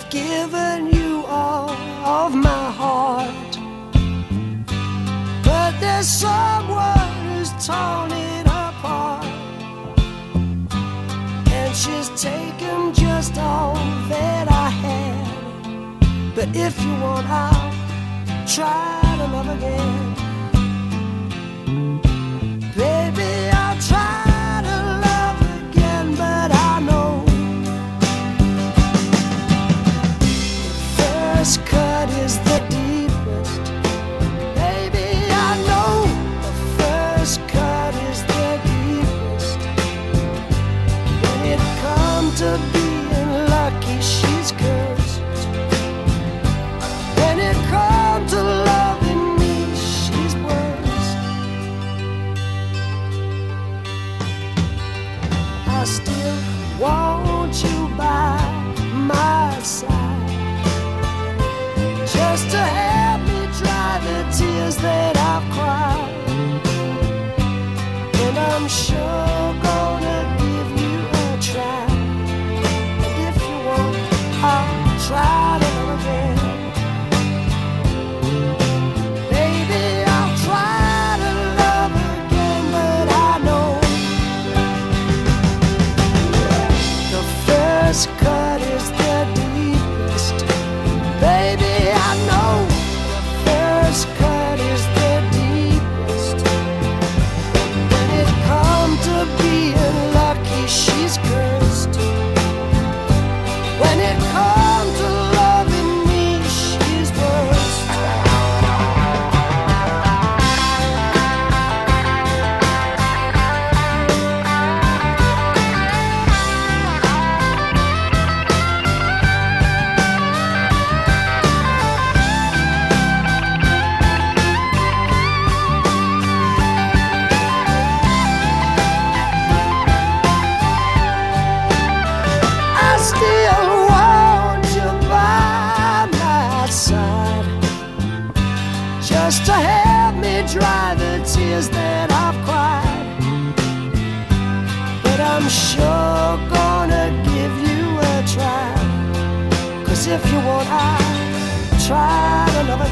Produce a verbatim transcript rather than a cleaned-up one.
given you all of my heart, but there's someone who's torn it apart, and she's taken just all that I had. But if you want, I'll try to love again. Baby, I'll try to love again, but I know the first cut is the deepest. Baby, I know the first cut is the deepest. When it comes to being lucky, she's cursed. When it comes to loving me, she's worse. I still want you by my side, just to help me dry the tears that I've cried. And I'm sure gonna give you a try. And if you want, I'll try to love again. Baby, I'll try to love again, but I know the first cut is the deepest. Baby, I know the first cut is the deepest. When it comes to being lucky, she's cursed. When it comes to loving me, she's worse. I still want you by my side, just to help me dry the tears that I've cried. But I'm sure gonna give you a try, 'cause if you want, I'll try to love